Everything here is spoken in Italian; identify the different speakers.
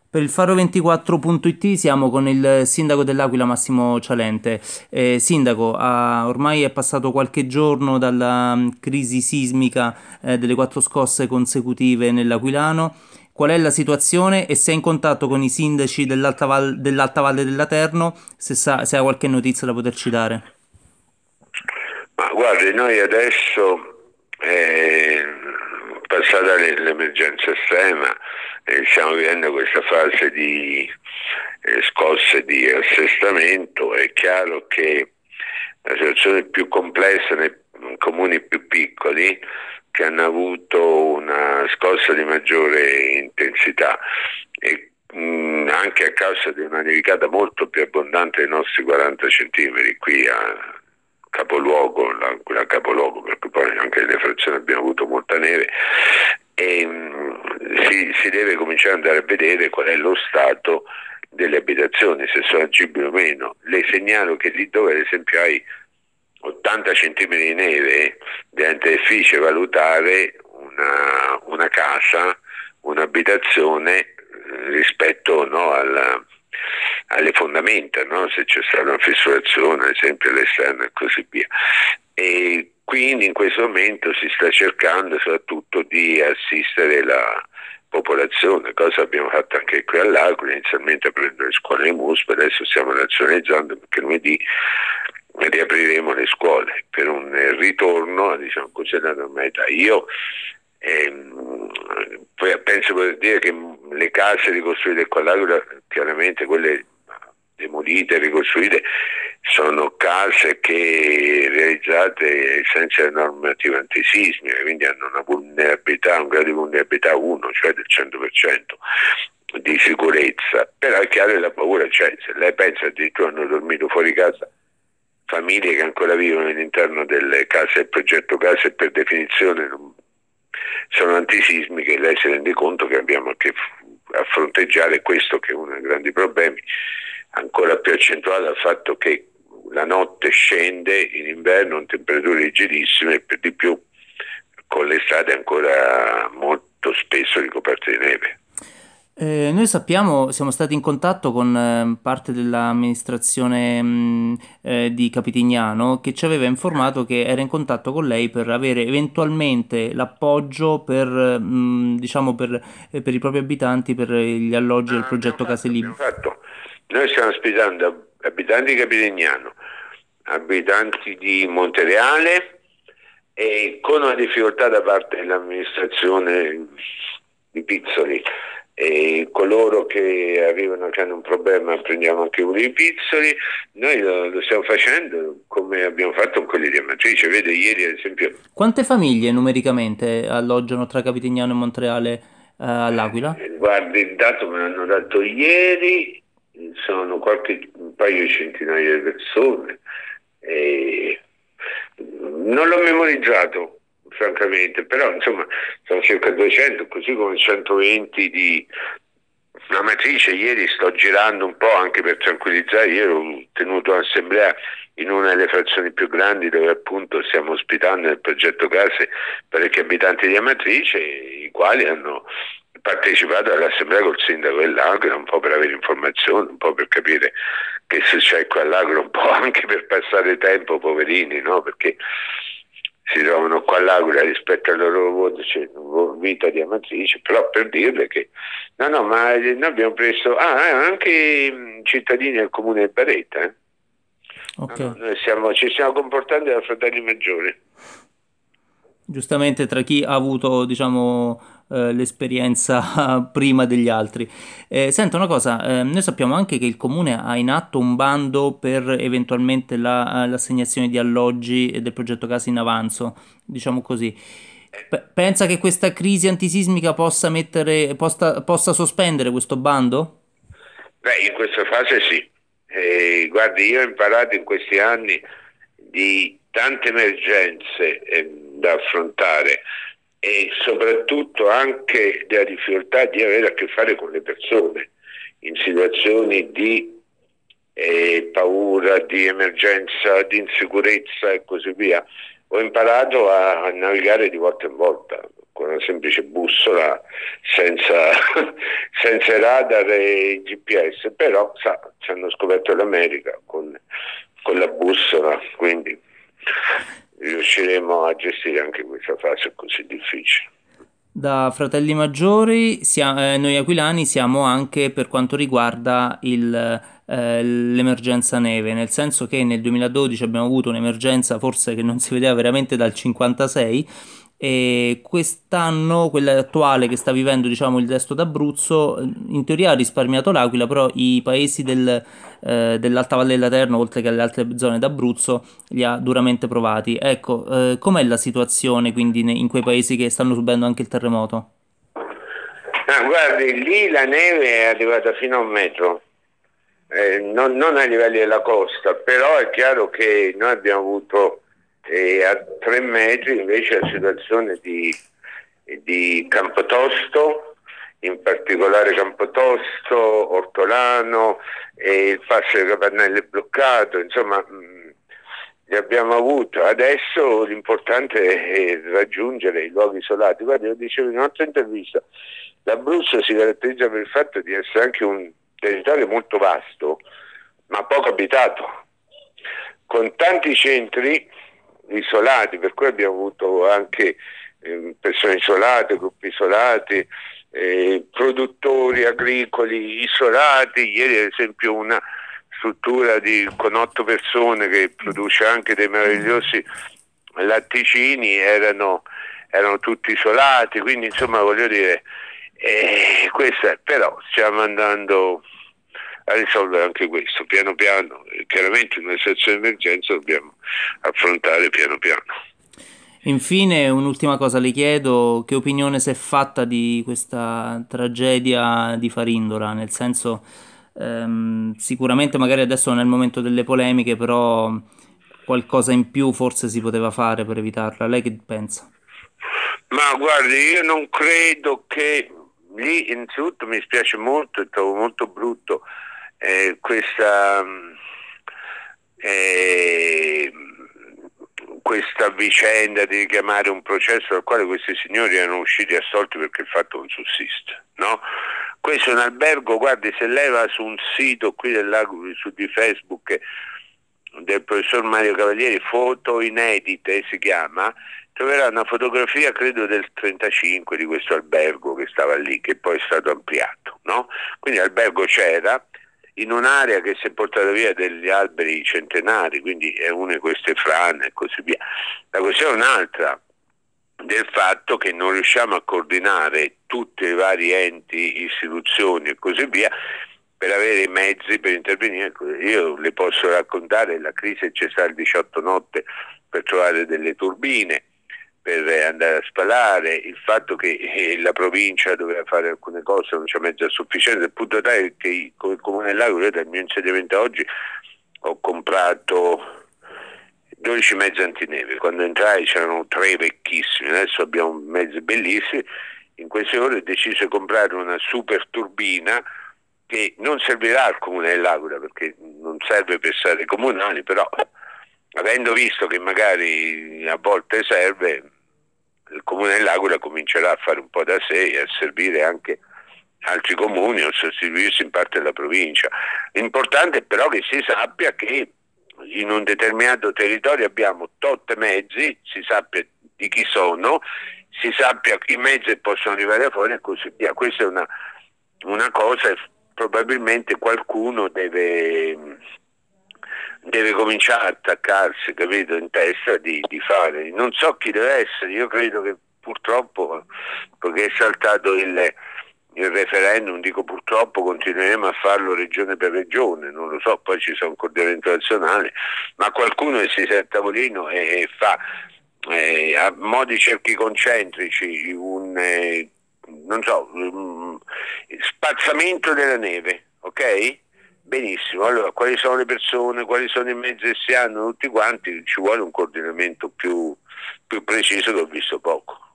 Speaker 1: Per il Faro24.it siamo con il sindaco dell'Aquila Massimo Cialente. Sindaco, ormai è passato qualche giorno dalla crisi sismica delle quattro scosse consecutive nell'Aquilano. Qual è la situazione e se è in contatto con i sindaci dell'Alta Valle dell'Aterno, se ha qualche notizia da poterci dare?
Speaker 2: Ma guardi, noi adesso, passata l'emergenza estrema, stiamo vivendo questa fase di scosse di assestamento. È chiaro che la situazione più complessa nei comuni più piccoli, che hanno avuto una scossa di maggiore intensità e anche a causa di una nevicata molto più abbondante dei nostri 40 centimetri qui a capoluogo, la capoluogo, perché poi anche nelle frazioni abbiamo avuto molta neve, e si deve cominciare ad andare a vedere qual è lo stato delle abitazioni, se sono agibili o meno. Le segnalo che lì dove ad esempio hai 80 centimetri di neve diventa difficile valutare una casa, un'abitazione rispetto, no, alle fondamenta, no? Se c'è stata una fissurazione, ad esempio all'esterno e così via. E quindi in questo momento si sta cercando soprattutto di assistere la popolazione, cosa abbiamo fatto anche qui all'Aquila, inizialmente aprendo le scuole di MUSP, adesso stiamo nazionalizzando perché lunedì riapriremo le scuole per un ritorno, diciamo così, alla normalità. Io penso poter dire che le case ricostruite qua all'Aquila, chiaramente quelle demolite e ricostruite, sono case che realizzate senza la normativa antisismica, quindi hanno una vulnerabilità, un grado di vulnerabilità 1, cioè del 100% di sicurezza. Però è chiaro che la paura c'è. Se lei pensa addirittura hanno dormito fuori casa famiglie che ancora vivono all'interno delle case del progetto case, per definizione non sono antisismiche, lei si rende conto che abbiamo a fronteggiare questo, che è uno dei grandi problemi, ancora più accentuato dal fatto che la notte scende in inverno a temperature rigidissime e per di più con l'estate ancora molto spesso ricoperte di neve.
Speaker 1: Noi sappiamo, siamo stati in contatto con parte dell'amministrazione di Capitignano che ci aveva informato che era in contatto con lei per avere eventualmente l'appoggio diciamo per i propri abitanti, per gli alloggi del progetto Case
Speaker 2: Abbiamo
Speaker 1: Libere.
Speaker 2: fatto. Noi stiamo ospitando abitanti di Capitignano, abitanti di Montereale, e con una difficoltà da parte dell'amministrazione di Pizzoli. E coloro che arrivano, che hanno un problema, prendiamo anche uno di Pizzoli. Noi lo stiamo facendo come abbiamo fatto con quelli di Amatrice. Vede, ieri ad esempio,
Speaker 1: Quante famiglie numericamente alloggiano tra Capitignano e Montreale all'Aquila?
Speaker 2: guardi, il dato me l'hanno dato ieri, sono un paio di centinaia di persone. E non l'ho memorizzato, francamente, però insomma sono circa 200, così come 120 di la matrice. Ieri sto girando un po' anche per tranquillizzare. Io ho tenuto un'assemblea in una delle frazioni più grandi dove appunto stiamo ospitando nel progetto case parecchi abitanti di Amatrice, i quali hanno partecipato all'assemblea col sindaco dell'Aquila, un po' per avere informazioni, un po' per capire che succede qua all'Aquila, un po' anche per passare tempo, poverini, no? Perché si trovano qua all'Aquila rispetto alla loro vita di Amatrice, però per dirle che no, ma noi abbiamo preso anche cittadini del comune di Baretta.
Speaker 1: Ok.
Speaker 2: Noi ci stiamo comportando da fratelli maggiori.
Speaker 1: Giustamente tra chi ha avuto, diciamo, l'esperienza prima degli altri. Senta una cosa, noi sappiamo anche che il comune ha in atto un bando per eventualmente l'assegnazione di alloggi del progetto Casa in Avanzo, diciamo così. Pensa che questa crisi antisismica possa sospendere questo bando?
Speaker 2: Beh, in questa fase sì. Guardi, io ho imparato in questi anni di tante emergenze da affrontare, e soprattutto anche della difficoltà di avere a che fare con le persone in situazioni di paura, di emergenza, di insicurezza e così via. Ho imparato a navigare di volta in volta. con una semplice bussola senza, senza radar e GPS, però ci hanno scoperto l'America con la bussola, quindi riusciremo a gestire anche questa fase così difficile.
Speaker 1: Da Fratelli Maggiori, noi aquilani siamo anche per quanto riguarda l'emergenza neve, nel senso che nel 2012 abbiamo avuto un'emergenza forse che non si vedeva veramente dal 56 e quest'anno, quella attuale che sta vivendo diciamo il Desto d'Abruzzo, in teoria ha risparmiato l'Aquila, però i paesi dell'Alta Valle del Laterno, oltre che alle altre zone d'Abruzzo, li ha duramente provati. Ecco, com'è la situazione quindi in quei paesi che stanno subendo anche il terremoto?
Speaker 2: Guardi, lì la neve è arrivata fino a 1 metro, non ai livelli della costa, però è chiaro che noi abbiamo avuto a 3 metri invece la situazione di Campotosto, in particolare Campotosto, Ortolano, e il Passo delle Capannelle bloccato, insomma li abbiamo avuto. Adesso l'importante è raggiungere i luoghi isolati. Guarda, io dicevo in un'altra intervista, l'Abruzzo si caratterizza per il fatto di essere anche un territorio molto vasto, ma poco abitato, con tanti centri isolati, per cui abbiamo avuto anche persone isolate, gruppi isolati, produttori agricoli isolati. Ieri ad esempio una struttura con 8 persone che produce anche dei meravigliosi latticini erano tutti isolati, quindi insomma voglio dire, però stiamo andando a risolvere anche questo piano piano. Chiaramente in una situazione di emergenza dobbiamo affrontare piano piano.
Speaker 1: Infine, un'ultima cosa le chiedo, che opinione si è fatta di questa tragedia di Farindola? Nel senso, sicuramente magari adesso non è il momento delle polemiche, però qualcosa in più forse si poteva fare per evitarla. Lei che pensa?
Speaker 2: Ma guardi, io non credo che lì, innanzitutto mi spiace molto e trovo molto brutto questa vicenda di richiamare un processo dal quale questi signori erano usciti assolti perché il fatto non sussiste, no? Questo è un albergo, guardi, se lei va su un sito qui su di Facebook del professor Mario Cavalieri, Foto Inedite si chiama, troverà una fotografia credo del 35 di questo albergo che stava lì, che poi è stato ampliato, no? Quindi l'albergo c'era in un'area che si è portata via degli alberi centenari, quindi è una di queste frane e così via. La questione è un'altra, del fatto che non riusciamo a coordinare tutti i vari enti, istituzioni e così via per avere i mezzi per intervenire. Io le posso raccontare la crisi che c'è stata il 18 notte per trovare delle turbine, per andare a spalare, il fatto che la provincia doveva fare alcune cose, non c'è mezzo a sufficienza, il punto tale che come il Comune dell'Aquila, dal mio insediamento oggi, ho comprato 12 mezzi antineve. Quando entrai c'erano 3 vecchissimi, adesso abbiamo mezzi bellissimi. In queste ore ho deciso di comprare una super turbina che non servirà al Comune dell'Aquila perché non serve per strade comunali, però avendo visto che magari a volte serve, il Comune dell'Aquila comincerà a fare un po' da sé e a servire anche altri comuni o sostituirsi in parte alla provincia. L'importante è però che si sappia che in un determinato territorio abbiamo tot mezzi, si sappia di chi sono, si sappia che i mezzi possono arrivare fuori e così via. Questa è una cosa che probabilmente qualcuno deve cominciare a attaccarsi, capito, in testa di fare. Non so chi deve essere, io credo che purtroppo, perché è saltato il referendum, dico purtroppo continueremo a farlo regione per regione, non lo so, poi ci sono un coordinamento nazionale, ma qualcuno che si siede a tavolino e fa a mo' di cerchi concentrici non so, spazzamento della neve, ok? Benissimo, allora quali sono le persone, quali sono i mezzi che si hanno, tutti quanti, ci vuole un coordinamento più preciso che ho visto poco.